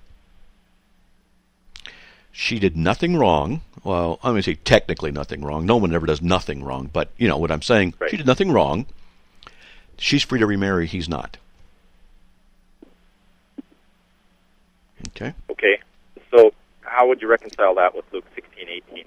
She did nothing wrong. Well, I'm going to say technically nothing wrong. No one ever does nothing wrong, but you know what I'm saying. Right. She did nothing wrong. She's free to remarry. He's not. Okay. Okay. So how would you reconcile that with Luke 16:18?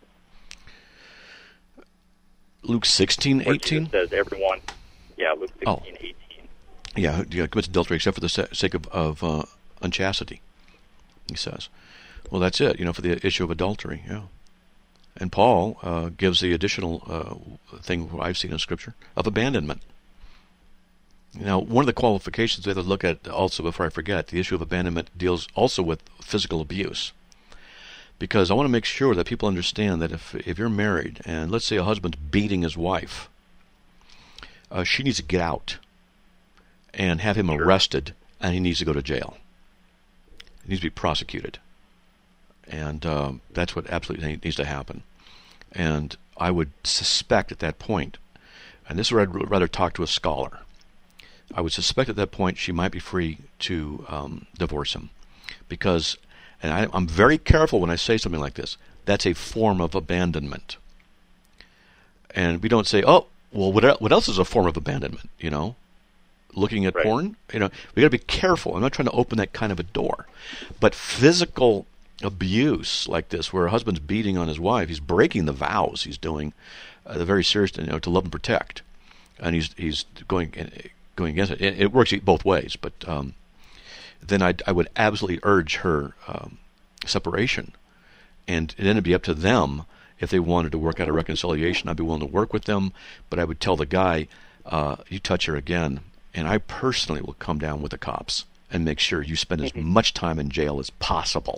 Luke 16:18 says everyone. Yeah, Luke 16:18. Yeah, commits adultery except for the sake of unchastity. He says. Well, that's it. For the issue of adultery. Yeah. And Paul gives the additional thing I've seen in Scripture of abandonment. Now, one of the qualifications we have to look at also, before I forget, the issue of abandonment deals also with physical abuse. Because I want to make sure that people understand that if you're married, and let's say a husband's beating his wife, she needs to get out and have him arrested, and he needs to go to jail. He needs to be prosecuted. And that's what absolutely needs to happen. And I would suspect at that point, and this is where I'd rather talk to a scholar, I would suspect at that point she might be free to divorce him. Because, and I'm very careful when I say something like this, that's a form of abandonment. And we don't say, oh, well, what else is a form of abandonment, Looking at porn? We got to be careful. I'm not trying to open that kind of a door. But physical abuse like this, where a husband's beating on his wife, he's breaking the vows he's doing, the very serious, to love and protect. And he's going against it. It works both ways, but then I would absolutely urge her separation, and then it'd be up to them if they wanted to work out a reconciliation. I'd be willing to work with them, but I would tell the guy, you touch her again, and I personally will come down with the cops and make sure you spend as much time in jail as possible.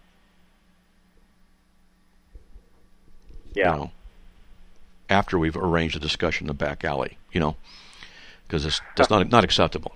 Yeah. After we've arranged a discussion in the back alley, because that's not acceptable.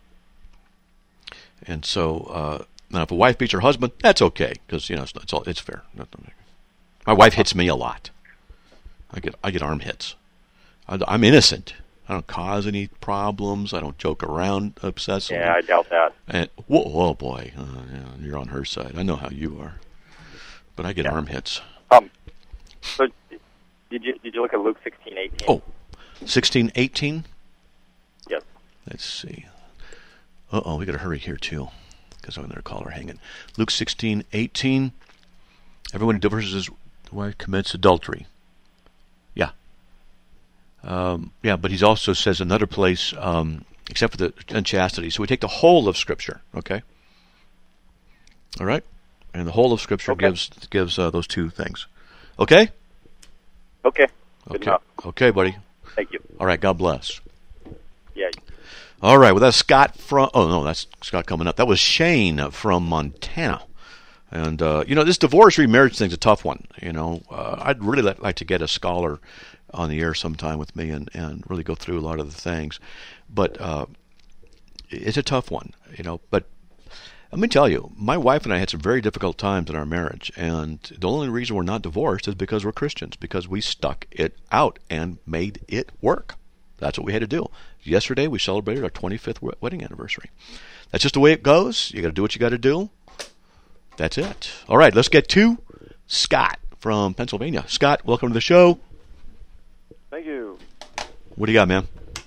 And so, now if a wife beats her husband, that's okay, because it's fair. My wife hits me a lot. I get arm hits. I'm innocent. I don't cause any problems. I don't joke around obsessively. Yeah, I doubt that. And whoa, boy, you're on her side. I know how you are, but I get arm hits. So, did you look at Luke 16:18? Oh, 16:18. Yes. Let's see. We got to hurry here too, because I'm going to call her hanging. Luke 16:18. Everyone who divorces his wife commits adultery. Yeah. But he also says another place, except for the unchastity. So we take the whole of Scripture, okay? All right? And the whole of Scripture gives those two things. Okay? Okay. Good enough. Okay, buddy. Thank you. All right, God bless. Yeah. All right, well, that's Scott from... Oh, no, that's Scott coming up. That was Shane from Montana. And, this divorce remarriage thing's a tough one. I'd really like to get a scholar on the air sometime with me and really go through a lot of the things. But it's a tough one, But let me tell you, my wife and I had some very difficult times in our marriage. And the only reason we're not divorced is because we're Christians, because we stuck it out and made it work. That's what we had to do. Yesterday, we celebrated our 25th wedding anniversary. That's just the way it goes. You got to do what you got to do. That's it. All right, let's get to Scott from Pennsylvania. Scott, welcome to the show. Thank you. What do you got, man?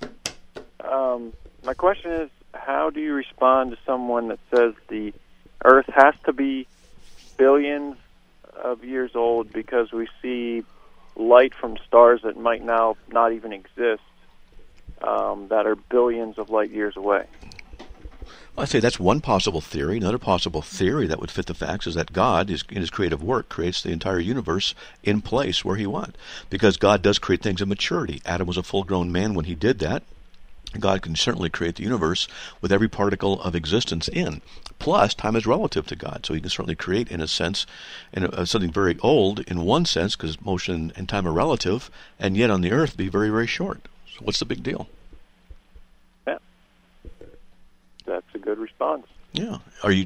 My question is, how do you respond to someone that says the Earth has to be billions of years old because we see light from stars that might now not even exist, that are billions of light years away? I'd say that's one possible theory. Another possible theory that would fit the facts is that God, in his creative work, creates the entire universe in place where he wants. Because God does create things in maturity. Adam was a full-grown man when he did that. God can certainly create the universe with every particle of existence in. Plus, time is relative to God, so he can certainly create, in a sense, something very old in one sense, because motion and time are relative, and yet on the earth be very, very short. So what's the big deal? Yeah. That's a good response. Yeah. Are you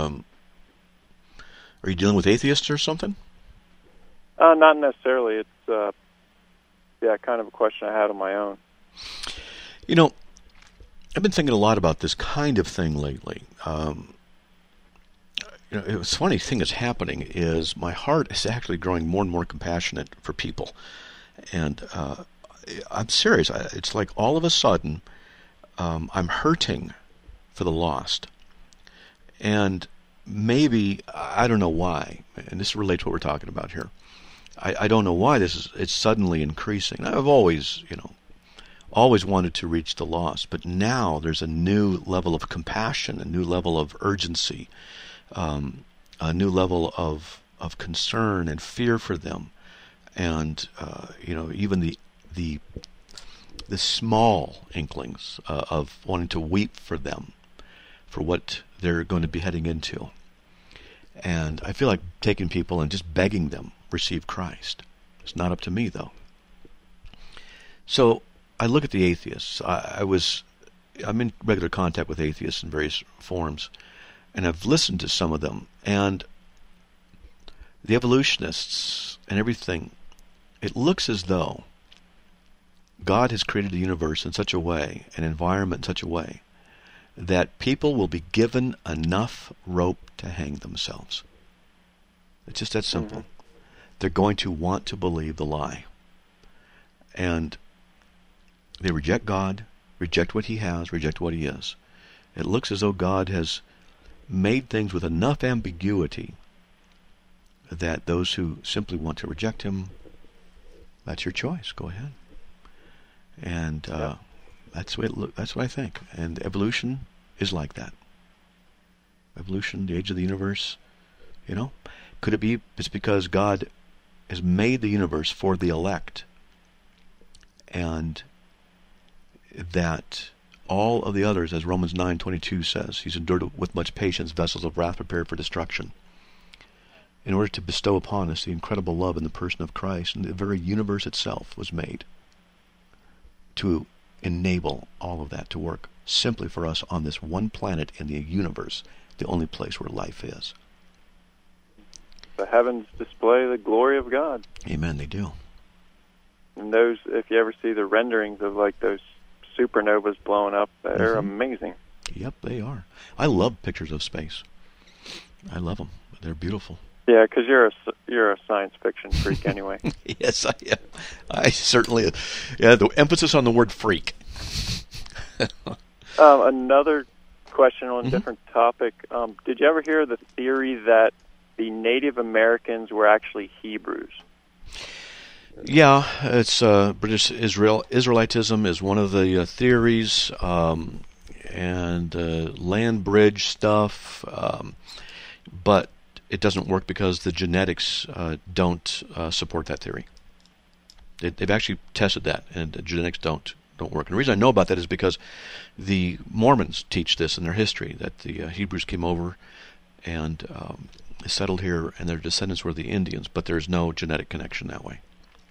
dealing with atheists or something? Not necessarily. It's kind of a question I had on my own. I've been thinking a lot about this kind of thing lately. It's funny thing that's happening is my heart is actually growing more and more compassionate for people. And I'm serious. It's like all of a sudden I'm hurting for the lost. And maybe, I don't know why, and this relates to what we're talking about here. I don't know why it's suddenly increasing. I've always wanted to reach the lost, but now there's a new level of compassion, a new level of urgency, a new level of concern and fear for them, and even the small inklings of wanting to weep for them, for what they're going to be heading into. And I feel like taking people and just begging them receive Christ. It's not up to me, though. So I look at the atheists. I'm in regular contact with atheists in various forms, and I've listened to some of them. And the evolutionists and everything, it looks as though God has created the universe in such a way, an environment in such a way, that people will be given enough rope to hang themselves. It's just that simple. Mm-hmm. They're going to want to believe the lie. And they reject God, reject what he has, reject what he is. It looks as though God has made things with enough ambiguity that those who simply want to reject him, that's your choice. Go ahead. And that's what I think. And evolution is like that. Evolution, the age of the universe, could it be it's because God has made the universe for the elect, and that all of the others, as Romans 9:22 says, he's endured with much patience vessels of wrath prepared for destruction, in order to bestow upon us the incredible love in the person of Christ. And the very universe itself was made to enable all of that to work simply for us on this one planet in the universe, the only place where life is. The heavens display the glory of God. Amen, they do. And those, if you ever see the renderings of like those supernovas blowing up, they're amazing. Yep, they are. I love pictures of space. I love them. They're beautiful. Yeah, because you're a science fiction freak anyway. Yes, I am. I certainly. Yeah, the emphasis on the word freak. Another question on a different topic. Did you ever hear the theory that the Native Americans were actually Hebrews? Yeah, it's British Israelitism is one of the theories, and land bridge stuff, but it doesn't work because the genetics don't support that theory. They've actually tested that, and the genetics don't work. And the reason I know about that is because the Mormons teach this in their history, that the Hebrews came over and settled here, and their descendants were the Indians, but there's no genetic connection that way.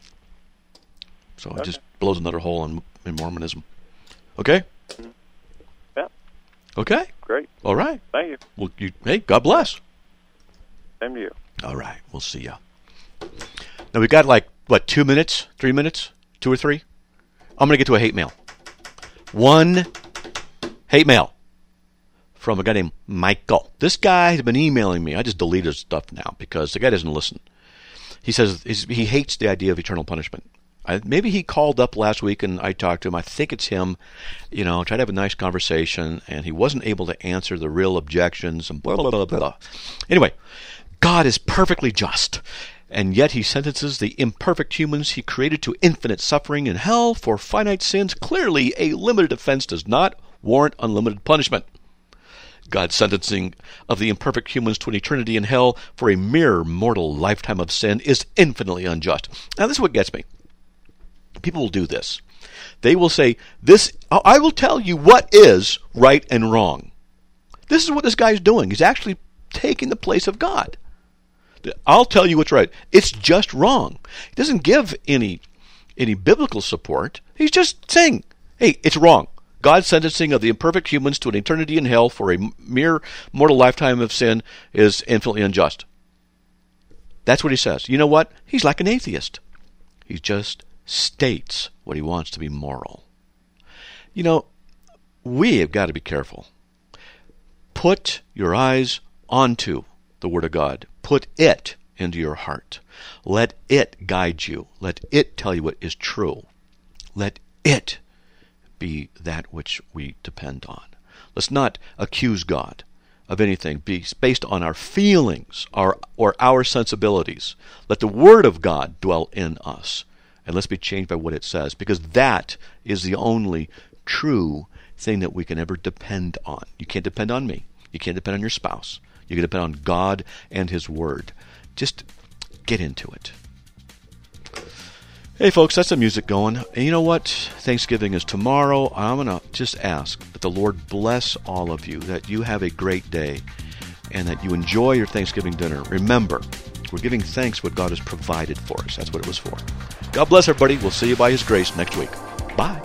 So it just blows another hole in Mormonism. Okay? Yeah. Okay? Great. All right. Thank you. Well, hey, God bless. Same to you. All right. We'll see ya. Now, we got 2 minutes? 3 minutes? 2 or 3? I'm going to get to a hate mail. One hate mail from a guy named Michael. This guy has been emailing me. I just deleted his stuff now because the guy doesn't listen. He says he hates the idea of eternal punishment. Maybe he called up last week and I talked to him. I think it's him. Tried to have a nice conversation, and he wasn't able to answer the real objections and blah, blah, blah, blah. Anyway, God is perfectly just, and yet he sentences the imperfect humans he created to infinite suffering in hell for finite sins. Clearly, a limited offense does not warrant unlimited punishment. God's sentencing of the imperfect humans to an eternity in hell for a mere mortal lifetime of sin is infinitely unjust. Now, this is what gets me. People will do this. They will say, I will tell you what is right and wrong. This is what this guy's doing. He's actually taking the place of God. I'll tell you what's right. It's just wrong. He doesn't give any biblical support. He's just saying, hey, it's wrong. God's sentencing of the imperfect humans to an eternity in hell for a mere mortal lifetime of sin is infinitely unjust. That's what he says. You know what? He's like an atheist. He just states what he wants to be moral. We have got to be careful. Put your eyes onto the Word of God. Put it into your heart. Let it guide you. Let it tell you what is true. Let it be that which we depend on. Let's not accuse God of anything based on our feelings or our sensibilities. Let the Word of God dwell in us. And let's be changed by what it says, because that is the only true thing that we can ever depend on. You can't depend on me. You can't depend on your spouse. You can depend on God and His Word. Just get into it. Hey, folks, that's the music going. And you know what? Thanksgiving is tomorrow. I'm going to just ask that the Lord bless all of you, that you have a great day, and that you enjoy your Thanksgiving dinner. Remember, we're giving thanks what God has provided for us. That's what it was for. God bless everybody. We'll see you by His grace next week. Bye.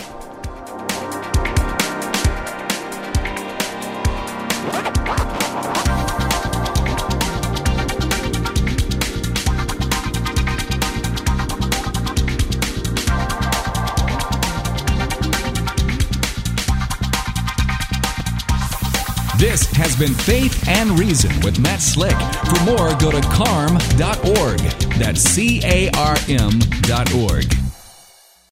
This has been Faith and Reason with Matt Slick. For more, go to carm.org. That's CARM.org.